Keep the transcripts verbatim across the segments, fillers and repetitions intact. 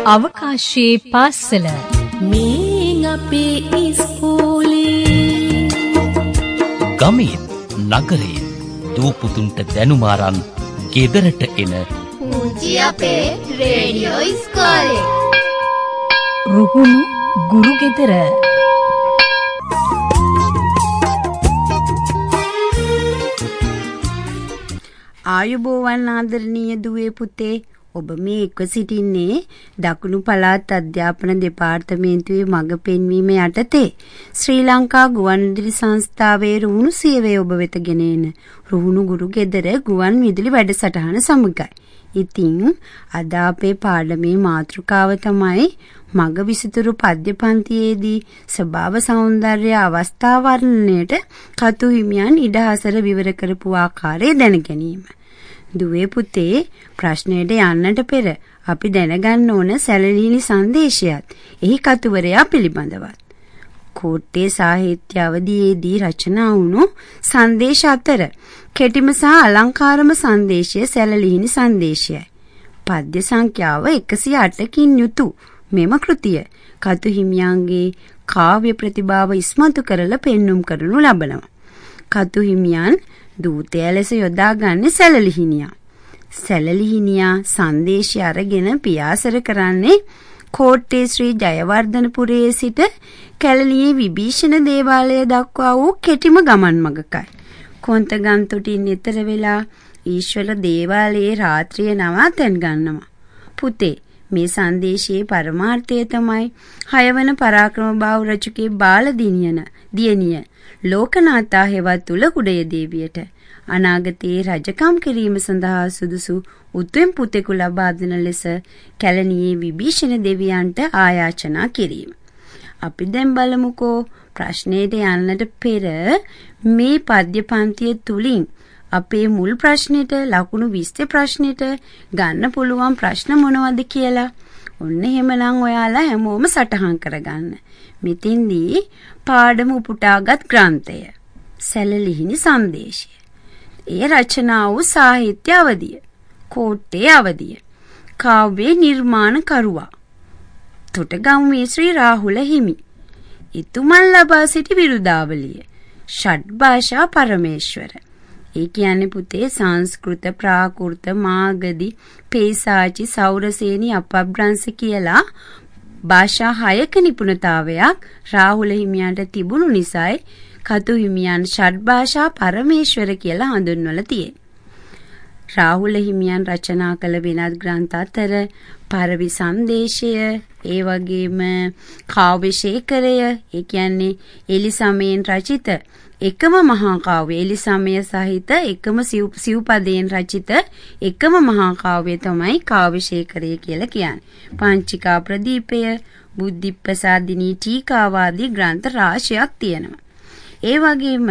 අවකාශයේ පාසල මේ අපේ ඉස්කෝලේ ගමේ නගරේ දූපුතුන්ට දැනුම අරන් ගෙදරට එන පුංචි අපේ රේඩියෝ ඉස්කෝලේ රුහුණු ගුරු ගෙදර ආයුබෝවන් ආදරණීය දුවේ පුතේ, ඔබ මේ එක්ව සිටින්නේ දකුණු පළාත් අධ්‍යාපන දෙපාර්තමේන්තුවේ මඟ පෙන්වීම යටතේ ශ්‍රී ලංකා ගුවන්විදුලි සංස්ථාවේ රුහුණු සේවය ඔබ වෙත ගෙන එන රුහුණු ගුරු ගෙදර ගුවන් විදුලි වැඩසටහන සමගයි. ඉතින් අද අපේ පාඩමේ මාතෘකාව තමයි මග විසිතුරු පද්‍ය පන්තියේදී ස්වභාව සෞන්දර්ය අවස්ථා වර්ණනයට කතු හිමියන් ඉඩහසර විවර කරපු ආකාරය දැන ගැනීම. දුවේ පුතේ, ප්‍රශ්නයට යන්නට පෙර අපි දැනගන්න ඕන සැලලිහිණි සංදේශයත් එහි කතුවරයා පිළිබඳවත්. කෝට්ටේ සාහිත්‍ය අවධියේදී රචනා වුණු සංදේශ අතර කෙටිම සහ අලංකාරම සංදේශය සැලලිහිණි සංදේශයයි. පද්‍ය සංඛ්‍යාව එකසිය අටකින් යුතු මෙම කෘතිය කතු හිමියන්ගේ කාව්‍ය ප්‍රතිභාව ඉස්මතු කරලා පෙන්눔 කරනු ලබනවා. කතු හිමියන් දූතය ලෙස යොදාගන්නේ සැලලිහිණියා. සැලලිහිණියා සංදේශය අරගෙන පියාසර කරන්නේ කෝට්ටේ ශ්‍රී ජයවර්ධනපුරයේ සිට කැලණියේ විභීෂණ දේවාලය දක්වා වූ කෙටිම ගමන් මගකයි. කොන්තගම්තොටින් ඈතර වෙලා ඊශ්වර දේවාලයේ රාත්‍රිය නවාතැන් ගන්නවා. පුතේ, මේ සංදේශයේ පරමාර්ථය තමයි හයවන පරාක්‍රමබාහු රජුගේ බාල දිනියන දියණිය ලෝකනාථා හෙවත් උලකුඩය දේවියට අනාගතයේ රජකම් කිරීම සඳහා සුදුසු උතුම් පුතෙකු ලබා දෙන ලෙස කැලණියේ විභීෂණ දෙවියන්ට ආයාචනා කිරීම. අපි දැන් බලමුකෝ ප්‍රශ්නයට යන්නට පෙර මේ පද්‍ය පන්තිය තුලින් අපේ මුල් ප්‍රශ්නෙට ලකුණු විස්සේ ප්‍රශ්නෙට ගන්න පුළුවන් ප්‍රශ්න මොනවද කියලා. ඔන්න එහෙමනම් ඔයාලා හැමෝම සටහන් කරගන්න. මෙතෙන්දී පාඩම උපුටාගත් ග්‍රන්ථය සැලලිහිණි සංදේශය. ඒ රචනා වූ සාහිත්‍ය අවධිය කෝට්ටේ අවධිය. කාව්‍ය නිර්මාණ කරුවා තොටගම්වේ ශ්‍රී රාහුල හිමි. ඉතුමන් ලබා සිටි විරුදාවලිය ෂඩ් භාෂා පරමේශ්වර. ඒ කියන්නේ පුතේ සංස්කෘත, ප්‍රාකෘත, මාගධි, පේසාචි, සෞරසේනි, අපභ්‍රංශ කියලා භාෂා හයක නිපුණතාවයක් රාහුල හිමියන්ට තිබුණු නිසායි කතු හිමියන් ෂඩ් භාෂා පරමේශ්වර කියලා හඳුන්වලා තියෙන්නේ. රාහුල හිමියන් රචනා කළ වෙනත් ග්‍රන්ථ අතර පරවි සංදේශය, ඒ වගේම කාව්‍ය ශේඛරය, ඒ කියන්නේ එලි සමයෙන් රචිත එකම මහා කාව්‍ය, එලි සමය සහිත එකම සිව්පදයෙන් රචිත එකම මහා කාව්‍ය තමයි කාව්‍ය ශේඛරය කියලා කියන්නේ. පංචිකා ප්‍රදීපය, බුද්ධිප්‍රසාදිනී ටීකාවාදී ග්‍රන්ථ රාශියක් තියෙනවා. ඒ වගේම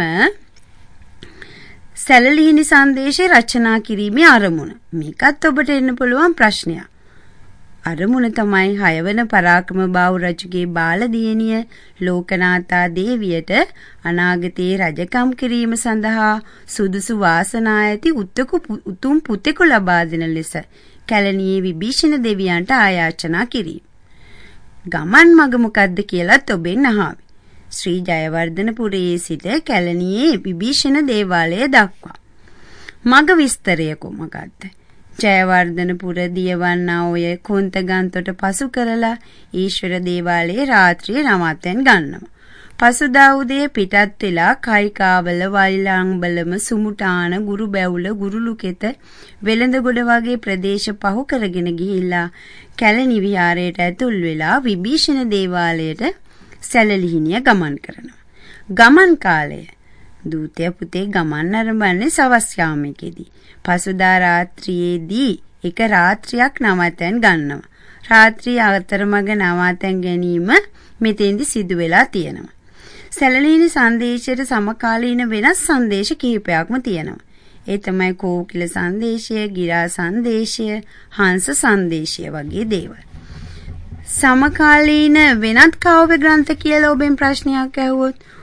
සැලලිහිණි සංදේශය රචනා කිරීමේ අරමුණ. මේකත් ඔබට එන්න පුළුවන් ප්‍රශ්නයක්. අරමුණ තමයි හයවන පරාක්‍රමබාහු රජුගේ බාල දියණිය ලෝකනාථා දේවියට අනාගතයේ රජකම් කිරීම සඳහා සුදුසු වාසනා ඇති උතුම් පුතෙකු ලබා දෙන ලෙස කැලණියේ විභීෂණ දෙවියන්ට ආයාචනා කිරීම. ගමන් මඟ මොකද්ද කියලාත් ඔබෙන් අහාවි. ශ්‍රී ජයවර්ධනපුරයේ සිට කැලණියේ විභීෂණ දේවාලය දක්වා. මඟ විස්තරය කොමකද්ද? ජයවර්ධනපුර දියවන්නා ඔය කොන්තගන්තොට පසු කරලා ඊශ්වර දේවාලයේ රාත්‍රිය නවාතැන් ගන්නවා. පසුදා උදේ පිටත් වෙලා කයිකාවල, වයිලාංබලම, සුමුටාන, ගුරුබැවුල, ගුරුලුකෙත, වෙළඳගොඩ වගේ ප්‍රදේශ පහු කරගෙන ගිහිල්ලා කැලණි විහාරයට ඇතුල් වෙලා විභීෂණ දේවාලයට සැලලිහිණිය ගමන් කරනවා. ගමන් කාලය දූතය පුතේ ගමන් ආරම්භන්නේ සවස් යාමයකදී. පසුදා රාත්‍රියේදී එක රාත්‍රියක් නවාතැන් ගන්නවා. රාත්‍රිය අතරමඟ නවාතැන් ගැනීම මෙතෙන්දි සිදු වෙලා තියෙනවා. සැලලිහිණි සංදේශයට සමකාලීන වෙනස් සංදේශ කිහිපයක්ම තියෙනවා. ඒ තමයි කෝකිල සංදේශය, ගිරා සංදේශය, හංස සංදේශය වගේ දේවල්. සමකාලීන වෙනත් කාව්‍ය ග්‍රන්ථ කියලා ඔබෙන් ප්‍රශ්නයක් ඇහුවොත්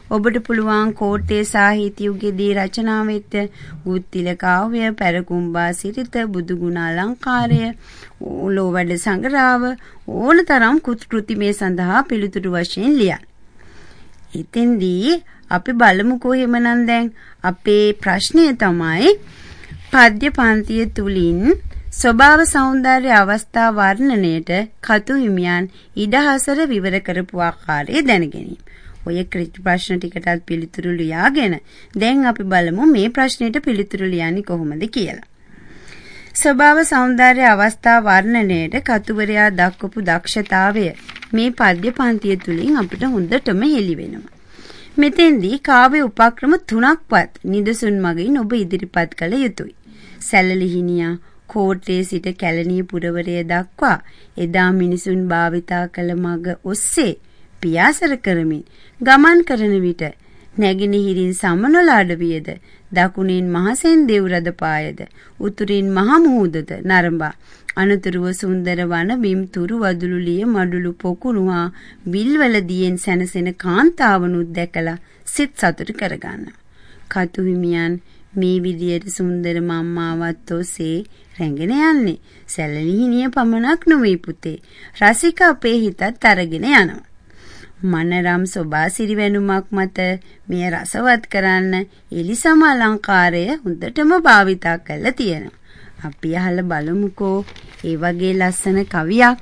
ඔබට පුළුවන් කෝට්ටේ සාහිත්‍ය යුගයේදී රචනා වෙත උත්තිල කාව්‍ය, පැරකුම්බා සිරිත, බුදුගුණ අලංකාරය, ලෝවැඩ සංග්‍රහව ඕනතරම් කෘති මේ සඳහා පිළිතුරු වශයෙන් ලියන්න. එතෙන්දී අපි බලමුකෝ එහෙමනම් දැන් අපේ ප්‍රශ්නය තමයි පද්‍ය පන්තිය තුලින් ස්වභාව සෞන්දර්ය අවස්ථා වර්ණනයේට කතු හිමියන් ඉඩහසර විවර කරපු ආකාරය දැනගැනීම. ඔය ක්‍රිති ප්‍රශ්න ටිකටත් පිළිතුරු ලියාගෙන දැන් අපි බලමු මේ ප්‍රශ්නෙට පිළිතුරු ලියන්නේ කොහොමද කියලා. ස්වභාව සෞන්දර්ය අවස්ථා වර්ණනයේට කතුවරයා දක්වපු දක්ෂතාවය මේ පද්‍ය පන්තිය තුලින් අපිට හොඳටම හෙළි වෙනවා. මෙතෙන්දී කාව්‍ය උපක්‍රම තුනක්වත් නිදසුන් මගින් ඔබ ඉදිරිපත් කළ යුතුයි. සැලලිහිණියා කෝට්ටේ සිට කැලණිය පුරවරය දක්වා එදා මිනිසුන් භාවිතා කළ මග ඔස්සේ පියාසර කරමින් ගමන් කරන විට නැගෙනහිරින් සමනොල අඩවියද දකුණින් මහසෙන් දෙව්රද පායද උතුරින් මහ මුහුදද නරඹා අනතුරුව සුන්දර වන බිම් තුරු වදුළුලිය මඩුළු පොකුණු හා විල්වල දියෙන් සැනසෙන කාන්තාවනුත් දැකලා සිත් සතුට කරගන්නවා. කතු හිමියන් මේ විදියට සුන්දර මම්මාවත් ඔස්සේ රැගෙන යන්නේ සැලලිහිණිය පමණක් නොවේ පුතේ. රසික අපේ හිතත් අරගෙන යනවා. මනරම් සොබාසිරි වෙනුමක් මත මෙය රසවත් කරන්න එලිසම අලංකාරය හොඳටම භාවිතා කරලා තියෙනවා. අපි අහලා බලමුකෝ ඒ වගේ ලස්සන කවියක්.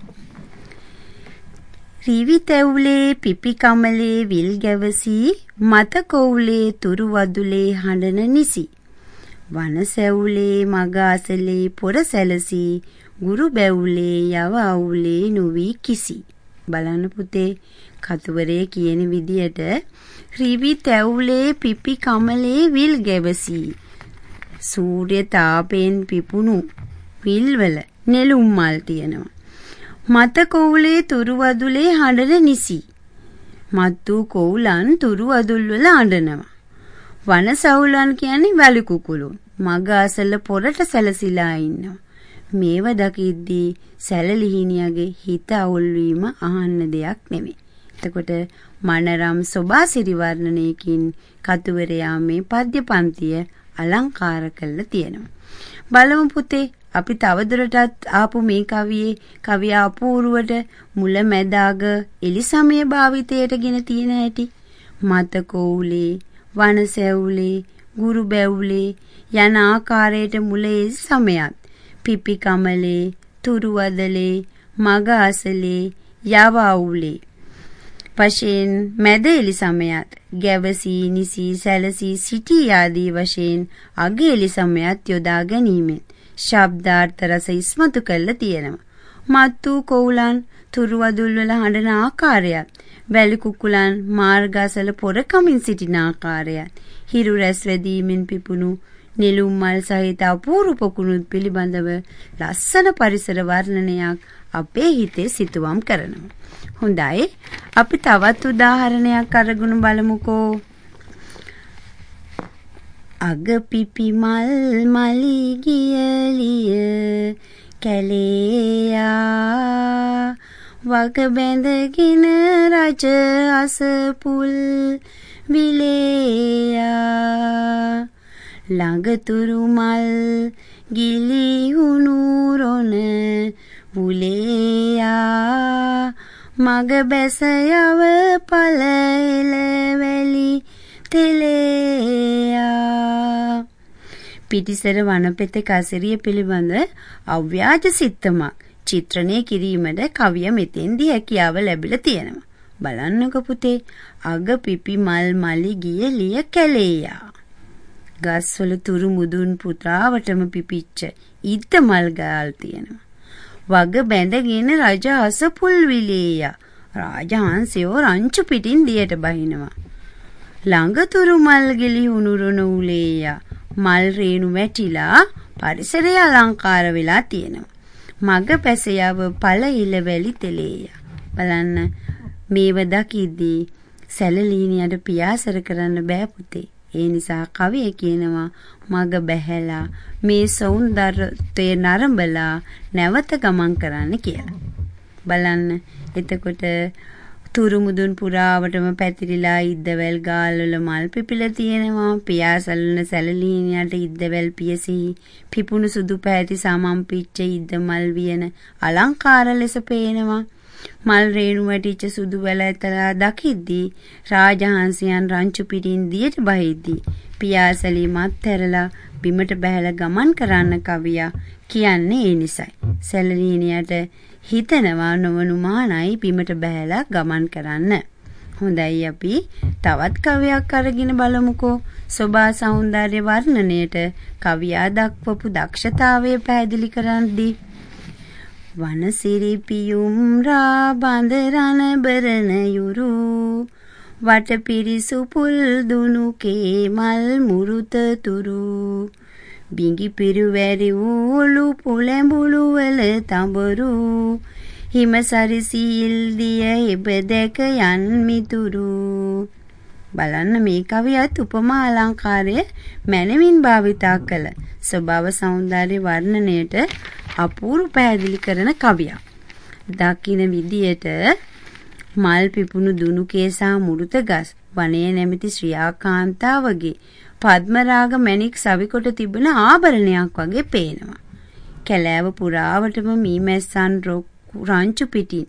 රිවි තැවුලේ පිපි කමලේ විල් ගැවසී මත කොවුලේ තුරු වදුලේ හඬන නිසි. වන සැවුලේ මග අසලේ පොර සැලසී ගුරු බැවුලේ යව අවුලේ නොවි කිසි. බලන්න පුතේ කතුවරේ කියන විදියට රිවි තැවුලේ පිපි කමලේ විල් ගැවසී සූර්ය තාපයෙන් පිපුණු විල්වල නෙළුම් මල් තියෙනවා. මත කොවුලේ තුරු වදුලේ හඬන නිසි. මත්තු කොවුලන් තුරු වදුල් වල අඬනවා. වන සවුලන් කියන්නේ වැලි කුකුළුන්. මග අසල පොරට සැලසිලා ඉන්නවා. මේව දකිද්දී සැලලිහිණියගේ හිත අවුල් වීම අහන්න දෙයක් නෙමෙයි. එතකොට මනරම් සොබාසිරි වර්ණනයකින් කතුවරයා මේ පද්‍ය පන්තිය අලංකාර කරලා තියෙනවා. බලමු පුතේ අපි තවදුරටත් ආපු මේ කවියේ කවිය අපූර්වට මුල මැද අග එලිසමය භාවිතයටගෙන තියෙන හැටි. මත කොවුලේ වනසැවුලේ ගුරු බැවුලේ යන ආකාරයට මුල එලිසමයත් පිපි කමලේ තුරු වදලේ මග අසලේ යව අවුලේ වශයෙන් මැද එලිසමයත් ගැවසී නිසී සැලසී සිටී ආදී වශයෙන් අග එලිසමයත් යොදා ගැනීමෙන් ශබ්දාර්ථ රස ඉස්මතු කරලා තියෙනවා. මත්තු කොවුලන් තුරු වදුල් වල හඬන ආකාරයත් වැලි කුකුලන් මාර්ගාසල පොරකමින් සිටින ආකාරයත් හිරු රැස් වැදීමෙන් පිපුණු නෙළුම් මල් සහිත අපූර්ව පොකුණුත් පිළිබඳව ලස්සන පරිසර වර්ණනයක් අපේ හිතේ සිතුවම් කරනවා. හොඳයි අපි තවත් උදාහරණයක් අරගෙන බලමුකෝ. අග පිපි මල් මලි ගියලිය කැලේයා වග බැඳගෙන රජ අසපුල් විලේයා ළඟතුරු මල් ගිලි හුණුරොන උලේයා මග බැස යව පල එළවැලි තෙලේයා. පිටිසර වනපෙත කසිරිය පිළිබඳ අව්‍යාජ සිත්තමක් චිත්‍රණය කිරීමට කවිය මෙතෙන්දී හැකියාව ලැබිලා තියෙනවා. බලන්නකො පුතේ අග පිපි මල් මලි ගිය ලිය කැලේයා. ගස්වල තුරු මුදුන් පුතාවටම පිපිච්ච ඉද්ද මල් ගාල් තියෙනවා. වග බැඳගෙන රජ අස පුල් විලේයා. රාජහංසයෝ රංචු පිටින් දියට බහිනවා. ළඟතුරු මල් ගෙලි උණුරන උලේයා. මල් රේණු වැටිලා පරිසරය අලංකාර වෙලා තියෙනවා. මග පැසයව පළ ඉලවැලි තෙලේයා. බලන්න මේව දකිද්දී සැලලිහිණියට පියාසර කරන්න බෑ පුතේ. ඒ නිසා කවිය කියනවා මග බැහැලා මේ සෞන්දර්යය නරඹලා නැවත ගමන් කරන්න කියලා. බලන්න එතකොට තුරු මුදුන් පුරාවටම පැතිරිලා ඉද්දවැල් ගාල්වල මල් පිපිලා තියෙනවා. පියාසලන සැලලීනියට ඉද්දවැල් පියසී පිපුණු සුදු පැහැති සමම් පිච්ච ඉද්ද මල් වියන අලංකාර ලෙස පේනවා. මල් රේණු වැටිච්ච සුදු වැල ඇතලා දකිද්දී රාජහංසයන් රංචු පිටින් දියට බහිද්දී පියාසලී මත් හැරලා බිමට බැහැලා ගමන් කරන්න කවියා කියන්නේ ඒ නිසයි. සැලලීනියට හිතනවා නොවනු මානයි බිමට බැහැලා ගමන් කරන්න. හොඳයි අපි තවත් කවියක් අරගෙන බලමුකෝ. සෝභා සෞන්දර්ය වර්ණනයේට කවියා දක්වපු දක්ෂතාවය පැහැදිලි කරද්දී වනසිරි පියුම් රා බඳ රණ බරණ යුරු වටපිරිසු පුල් දුනු කේ මල් මුරුත තුරු බිඟි පිරුවැරි ඌලු පුලැඹුළු වල තඹරු හිම සරිසීල් දිය එබ දැක යන් මිතුරු. බලන්න මේ කවියත් උපමා අලංකාරය මැනවින් භාවිතා කළ ස්වභාව සෞන්දර්ය වර්ණනයට අපූර්ව පැහැදිලි කරන කවියක්. දකින විදියට මල් පිපුණු දුනු කේසා මුරුත ගස් වනයේ නැමැති ශ්‍රියාකාන්තාවගේ පద్මරාග මැණික් සවිකොට තිබෙන ආභරණයක් වගේ පේනවා. කැලෑව පුරාවටම මීමැස්සන් රංචු පිටින්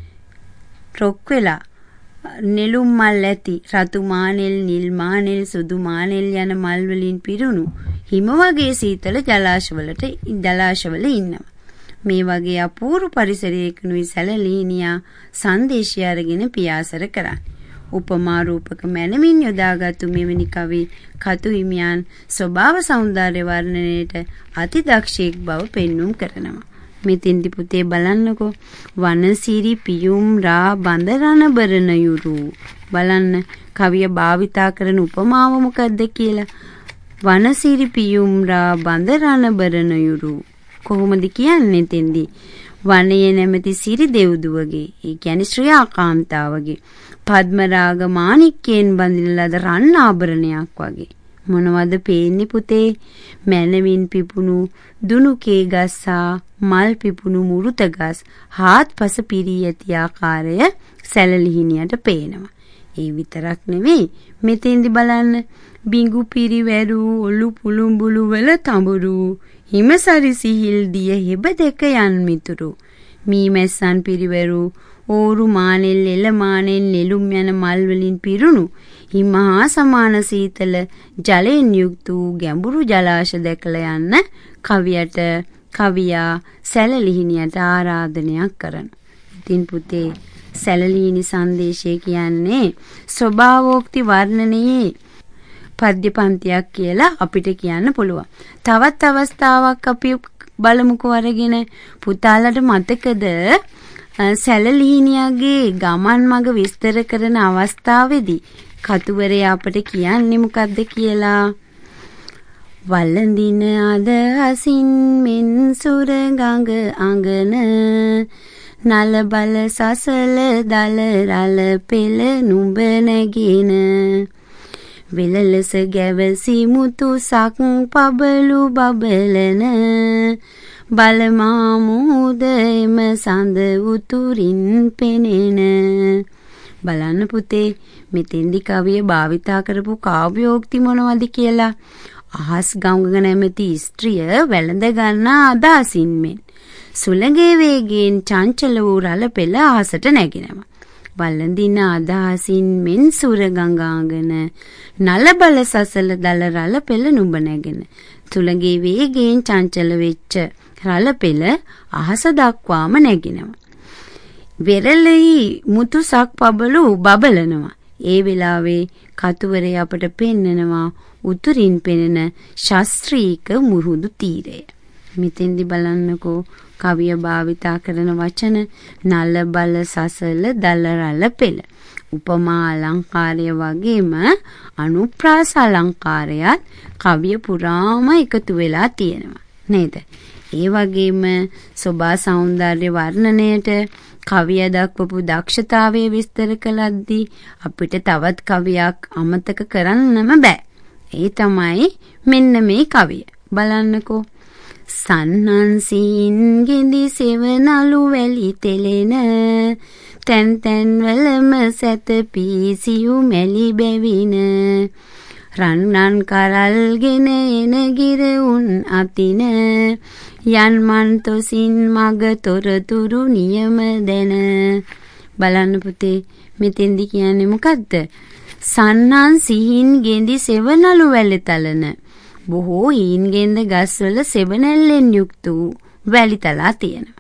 රොක් වෙලා නෙළුම් මල් ඇති රතු මානෙල් නිල් මානෙල් සුදු මානෙල් යන මල් වලින් පිරුණු හිම වගේ සීතල ජලාශවලට ජලාශවල ඉන්නවා. මේ වගේ අපූර්ව පරිසරයකනුයි සැලලීනියා සංදේශය අරගෙන පියාසර කරන්නේ. උපමා රූපක මැනවින් යොදාගත්තු මෙවැනි කවි කතු හිමියන් ස්වභාව සෞන්දර්ය වර්ණනයේට අතිදක්ෂයෙක් බව පෙන්눔 කරනවා. මෙතෙන්දි පුතේ බලන්නකෝ වනසිරි පියුම් රා බඳ රණ බරණ යුරු. බලන්න කවිය භාවිතා කරන උපමාව මොකද්ද කියලා. වනසිරි පියුම් රා බඳ රණ බරණ යුරු. කොහොමද කියන්නේ තෙන්දි? වනයේ නැමැති සිරි දෙව්දුවගේ, ඒ කියන්නේ ශ්‍රියාකාන්තාවගේ පద్මරාග මාණික්කයෙන් බඳින ලද රන් ආභරණයක් වගේ. මොනවද පේන්නේ පුතේ? මැනවින් පිපුණු දුනුකේ ගස්සා මල් පිපුණු මුරුත ගස් හාත්පස පිරී ඇති ආකාරය සැලලිහිණියට පේනවා. ඒ විතරක් නෙවෙයි මෙතෙන්දි බලන්න බිඟු පිරිවැරු ඔලු පුළුඹුළු වල තඹරු හිමසරි සිහිල් දිය හෙබ දෙක යන් මිතුරු මීමැස්සන් පිරිවැරු ඕරු මානෙල් එළ මානෙල් නෙළුම් යන මල් වලින් පිරුණු හිමහා සමාන සීතල ජලයෙන් යුක්ත වූ ගැඹුරු ජලාශ දැකලා යන්න කවියට කවියා සැලලිහිණියට ආරාධනයක් කරන. ඉතින් පුතේ සැලලිහිණි සංදේශය කියන්නේ ස්වභාවෝක්ති වර්ණනයේ පද්‍ය පන්තියක් කියලා අපිට කියන්න පුළුවන්. තවත් අවස්ථාවක් අපි බලමුකෝ අරගෙන. පුතාලට මතකද සැලලිහිණියගේ ගමන් මඟ විස්තර කරන අවස්ථාවේදී කතුවරයා අපට කියන්නේ මොකද්ද කියලා? වළඳින අදහසින් මෙන් සුර ගඟ අඟන නල බල සසල දල රල පෙළ නුඹ නැගින වෙලලස ගැවසි මුතු සක් පබලු බබලන බලමාමුද එම සඳ උතුරින් පෙනෙන. බලන්න පුතේ මෙතෙන්දි කවිය භාවිතා කරපු කාව්‍යෝක්ති මොනවද කියලා. අහස් ගංග නැමැති ස්ත්‍රිය වැළඳ ගන්නා අදහසින් මෙන් සුළඟේ වේගයෙන් චංචල වූ රළ පෙළ අහසට නැගෙනවා. වළඳින අදහසින් මෙන් සුර ගංගාංගන නල බල සසල දල රළ පෙළ නුඹ නැගෙන සුළඟේ වේගයෙන් චංචල වෙච්ච රළ පෙළ අහස දක්වාම නැගෙනවා. වෙරළෙහි මුතු සක් පබලු බබලනවා. ඒ වෙලාවේ කතුවරේ අපට පෙන්නනවා උතුරින් පෙනෙන ශාස්ත්‍රීක මුහුදු තීරය. මෙතෙන්දි බලන්නකෝ කවිය භාවිතා කරන වචන නල බල සසල දල රළ පෙළ. උපමා අලංකාරය වගේම අනුප්‍රාස අලංකාරයත් කවිය පුරාම එකතු වෙලා තියෙනවා නේද? ඒ වගේම සෝභා සෞන්දර්ය වර්ණනයේට කවිය දක්වපු දක්ෂතාවය විස්තර කළද්දී අපිට තවත් කවියක් අමතක කරන්නම බෑ. ඒ තමයි මෙන්න මේ කවිය. බලන්නකෝ. සන්නන්සින් ගෙඳි සෙවනලු වැලි තෙලෙන තැන් තැන් වලම සැතපී සියු මැලි බැවින රන්වන් කරල්ගෙන එන ගිරවුන් අතින යන්මන් තොසින් මග තොරතුරු නියම දැන. බලන්න පුතේ මෙතෙන්දි කියන්නේ මොකද්ද? සන්නන් සිහින් ගෙඳි සෙවනලු වැලි තලන බොහෝ හීන් ගෙන්ද ගස්වල සෙවනැල්ලෙන් යුක්ත වූ වැලි තලා තියෙනවා.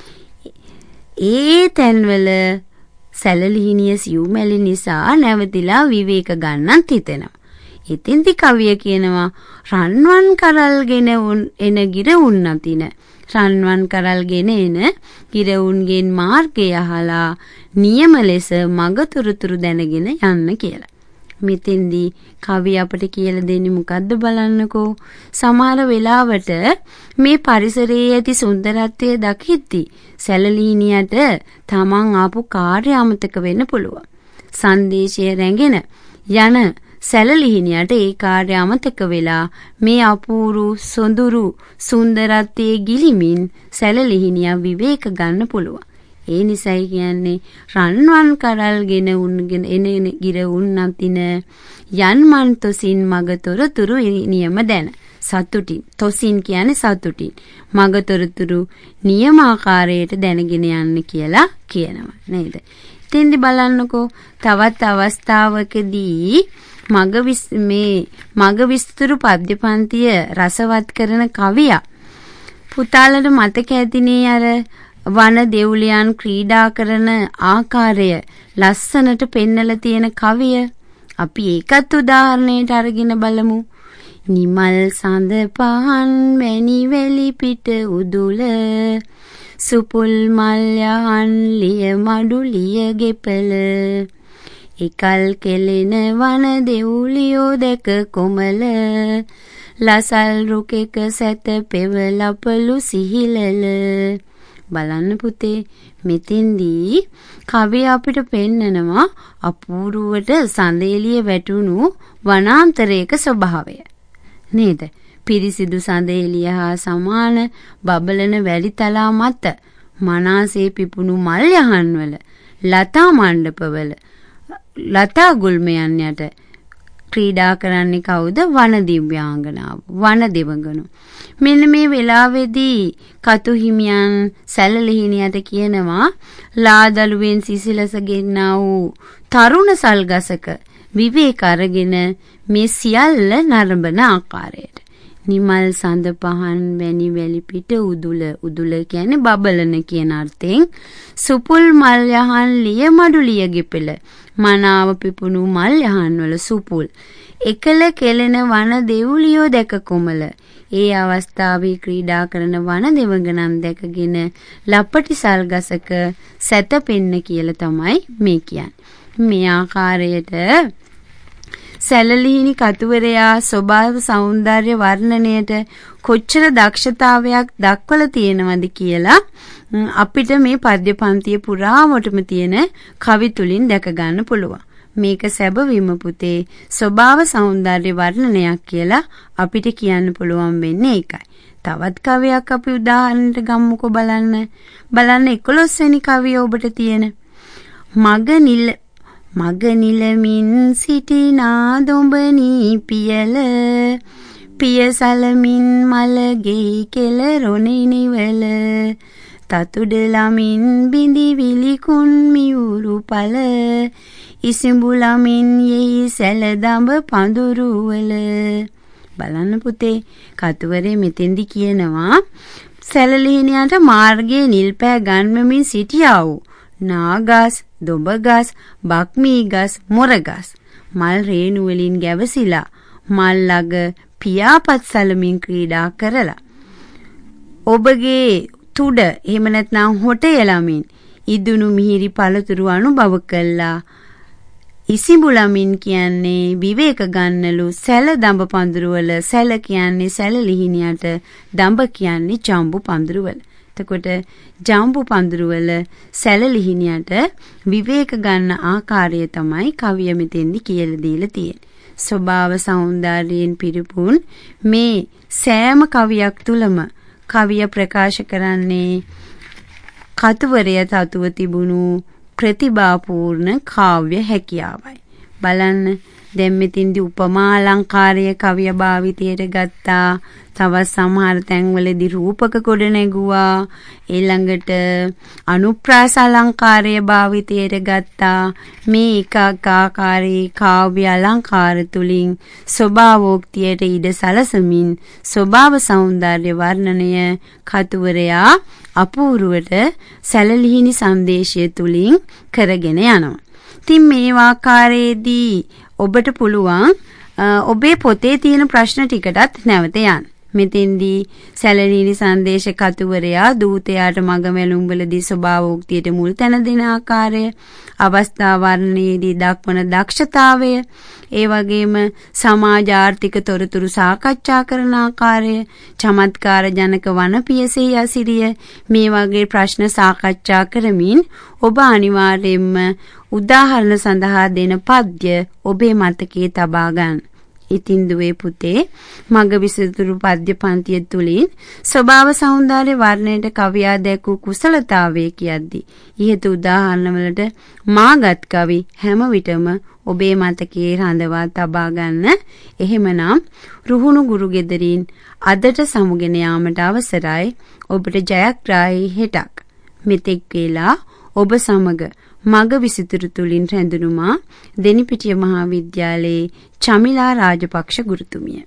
ඒ තැන්වල සැලලිහිනිය සිව්මැලි නිසා නැවතිලා විවේක ගන්නත් හිතෙනවා. ඉතින්දි කවිය කියනවා රන්වන් කරල්ගෙන එන ගිරවුන් අතින රන්වන් කරල්ගෙන එන ගිරවුන්ගෙන් මාර්ගය අහලා නියම ලෙස මග තුරුතුරු දැනගෙන යන්න කියලා. මෙතෙන්දී කවිය අපට කියලා දෙන්නේ මොකද්ද බලන්නකෝ. සමහර වෙලාවට මේ පරිසරයේ ඇති සුන්දරත්වය දකිද්දි සැලලීනියට තමන් ආපු කාර්ය අමතක වෙන්න පුළුවන්. සංදේශය රැගෙන යන සැලලිහිනියට ඒ කාර්ය අමතක වෙලා මේ අපූරු සොඳුරු සුන්දරත්වයේ ගිලිමින් සැලලිහිනිය විවේක ගන්න පුළුවන්. ඒ නිසයි කියන්නේ රන්වන් කරල්ගෙන උන්ගෙන එන ගිර උන්නතින යන්මන් තොසින් මග තොරතුරු නියම දැන. සතුටින් තොසින් කියන්නේ සතුටින් මග තොරතුරු නියමාකාරයට දැනගෙන යන්න කියලා කියනවා නේද? ඉතින්දි බලන්නකෝ තවත් අවස්ථාවකදී මග මේ මග විස්තර පද්‍ය පන්තිය රසවත් කරන කවියා පුතාලට මතක ඇතිනේ අර වන දෙව්ලියන් ක්‍රීඩා කරන ආකාරය ලස්සනට පෙන්නලා තියෙන කවිය. අපි ඒකත් උදාහරණයට අරගෙන බලමු. නිමල් සඳ පහන් වැනි වැලි පිට උදුල සුපුල් මල් යහන් ලිය මඩු ලිය ගෙපල එකල් කෙලෙන වන දෙව්ලියෝ දැක කොමල ලසල් රුකෙක සැත පෙවලපලු සිහිලල. බලන්න පුතේ මෙතෙන්දී කවිය අපිට පෙන්නනවා අපූර්වට සඳේලිය වැටුණු වනාන්තරයක ස්වභාවය නේද? පිරිසිදු සඳේලිය හා සමාන බබලන වැලි තලා මත මනාසේ පිපුණු මල් යහන්වල ලතා මණ්ඩපවල ලතා ගුල්මයන් යට ක්‍රීඩා කරන්නේ කවුද? වන දිව්‍යාංගනාව, වන දෙවඟනු. මෙන්න මේ වෙලාවේදී කතු හිමියන් සැලලිහිනියට කියනවා ලාදලුවෙන් සිසිලස ගෙන්නා වූ තරුණ සල්ගසක විවේක අරගෙන මේ සියල්ල නරඹන ආකාරයට. නිමල් සඳ පහන් වැනි වැලි පිට උදුල, උදුල කියන්නේ බබලන කියන අර්ථයෙන්. සුපුල් මල් යහන් ලිය මඩු ලිය ගෙපෙල මනාව පිපුණු මල් යහන් වල සුපුල් එකල කෙලෙන වන දෙව්ලියෝ දැක කොමල. ඒ අවස්ථාවේ ක්‍රීඩා කරන වන දෙවඟනන් දැකගෙන ලපටි සල්ගසක සැතපෙන්න කියලා තමයි මේ කියන්නේ. මේ ආකාරයට සැලලිහිණි කතුවරයා ස්වභාව සෞන්දර්ය වර්ණනයට කොච්චර දක්ෂතාවයක් දක්වලා තියෙනවද කියලා අපිට මේ පද්‍ය පන්තිය පුරාවටම තියෙන කවි තුලින් දැක ගන්න පුළුවන්. මේක සැබවින්ම පුතේ ස්වභාව සෞන්දර්ය වර්ණනයක් කියලා අපිට කියන්න පුළුවන් වෙන්නේ ඒකයි. තවත් කවියක් අපි උදාහරණයක් ගමුකෝ බලන්න. බලන්න එකොළොස් වෙනි කවිය ඔබට තියෙන මග නිල මග නිලමින් සිටිනා දොඹනී පියල පියසලමින් මලගේ කෙල රොණිනිවල තතුඩලමින් බිඳි විලිකුන් මියුරු පල ඉසිඹුලමින් යෙහි සැලදඹ පඳුරුවල. බලන්න පුතේ කතුවරේ මෙතෙන්දි කියනවා සැලලිහිණියට මාර්ගයේ නිල් පෑ ගන්වමින් සිටියා වූ නාගස්, දොඹගස්, බක්මීගස්, මොරගස් මල් රේණු වලින් ගැවසිලා මල් ළඟ පියාපත් සලමින් ක්‍රීඩා කරලා ඔබගේ තුඩ එහෙම නැත්නම් හොටය ළමින් ඉදුණු මිහිරි පළතුරු අනුභව කළා. ඉසිඹුලමින් කියන්නේ විවේක ගන්නලු සැල දඹ පඳුරු වල. සැල කියන්නේ සැලලිහිණියට, දඹ කියන්නේ ජම්බු පඳුරු වල. එතකොට ජම්බු පඳුරු වල සැලලිහිණියට විවේක ගන්න ආකාරය තමයි කවිය මෙතෙන්දි කියලා දීලා තියෙන්නේ. ස්වභාව සෞන්දර්යයෙන් පිරිපුන් මේ සෑම කවියක් තුලම කවිය ප්‍රකාශ කරන්නේ කතුවරය තතුව තිබුණු ප්‍රතිභාපූර්ණ කාව්‍ය හැකියාවයි. බලන්න දැන් මෙතින්දි උපමා අලංකාරය කවිය භාවිතයට ගත්තා. තවත් සමහර තැන්වලදී රූපක ගොඩ නැගුවා. ඊළඟට අනුප්‍රාස අලංකාරය භාවිතයට ගත්තා. මේ ඒකාකාරී කාව්‍ය අලංකාර තුලින් ස්වභාවෝක්තියට ඉඩ සලසමින් ස්වභාව සෞන්දර්ය වර්ණනය කතුවරයා අපූර්වට සැලලිහිණි සංදේශය තුලින් කරගෙන යනවා. ඉතින් මේ ආකාරයේදී ඔබට පුළුවන් ඔබේ පොතේ තියෙන ප්‍රශ්න ටිකටත් නැවත යන්න. මෙතෙන්දී සැලලිහිණි සංදේශ කතුවරයා දූතයාට මගමැලුම්වලදී ස්වභාවෝක්තියට මුල් තැන දෙන ආකාරය, අවස්ථා වර්ණනයේදී දක්වන දක්ෂතාවය, ඒ වගේම සමාජ ආර්ථික තොරතුරු සාකච්ඡා කරන ආකාරය, චමත්කාර ජනක වනපියසේ යසිරිය මේ වගේ ප්‍රශ්න සාකච්ඡා කරමින් ඔබ අනිවාර්යයෙන්ම උදාහරණ සඳහා දෙන පද්‍ය ඔබේ මතකයේ තබා ගන්න. ඉතින් දුවේ පුතේ මග විසිතුරු පද්‍ය පන්තිය තුලින් ස්වභාව සෞන්දර්ය වර්ණයට කවියා දැක්වූ කුසලතාවය කියද්දී ඉහත උදාහරණවලට මාගත් කවි හැම විටම ඔබේ මතකයේ රඳවා තබා ගන්න. එහෙමනම් රුහුණු ගුරු ගෙදරින් අදට සමුගෙන යාමට අවසරයි. ඔබට ජයග්‍රාහී හෙටක්. මෙතෙක් වේලා ඔබ සමග මග විසිතුරු තුලින් රැඳුණුමා දෙනිපිටිය මහා විද්‍යාලයේ චමිලා රාජපක්ෂ ගුරුතුමිය.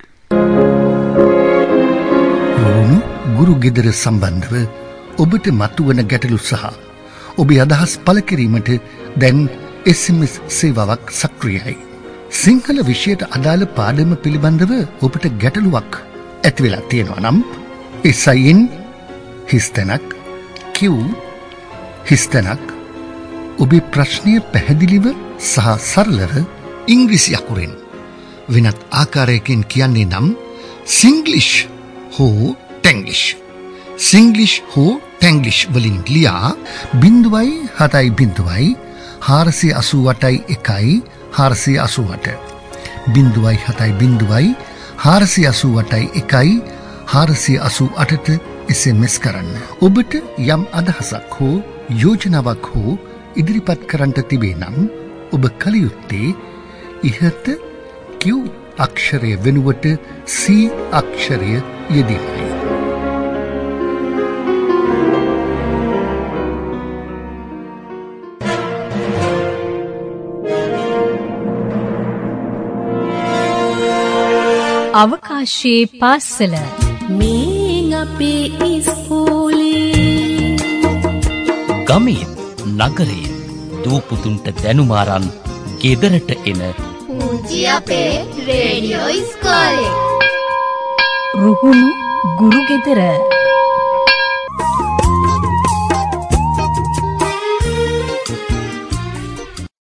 රුහුණු ගුරු ගෙදර සම්බන්ධව ඔබට මතුවන ගැටලු සහ ඔබේ අදහස් පළ කිරීමට දැන් එස් එම් එස් සේවාවක් සක්‍රියයි. සිංහල විෂයට අදාළ පාඩම පිළිබඳව ඔබට ගැටලුවක් ඇති වෙලා තියෙනවා නම් එස් අයි එන් හිස්තැනක් කිව් හිස්තැනක් ඔබේ ප්‍රශ්නය පැහැදිලිව සහ සරලව ඉංග්‍රීසි අකුරෙන් වෙනත් ආකාරයකින් කියන්නේ නම් සිංග්ලිෂ් හෝ ටැන්ග්ලිෂ් සිංග්ලිෂ් හෝ ටැන්ග්ලිෂ් වලින් ලියා බිංදුවයි හතයි බිංදුවයි හාරසිය අසූ අටයි එකයි හාරසිය අසූ අට බිංදුවයි හතයි බිංදුවයි හාරසිය අසූ අටයි එකයි හාරසිය අසූ අටට එස් එම් එස් කරන්න. ඔබට යම් අදහසක් හෝ යෝජනාවක් හෝ ඉදිරිපත් කරන්නට තිබේ නම් ඔබ කල යුත්තේ ඉහත Q අක්ෂරය වෙනුවට C අක්ෂරය යෙදීමයි. අවකාශයේ පාසල මේ අපේ ඉස්කෝලේ ගමේ නගරේ දූපුතුන්ට දැනුම අරන් ගෙදරට එන පුංචි අපේ රේඩියෝ ඉස්කෝලේ රුහුණු ගුරු ගෙදර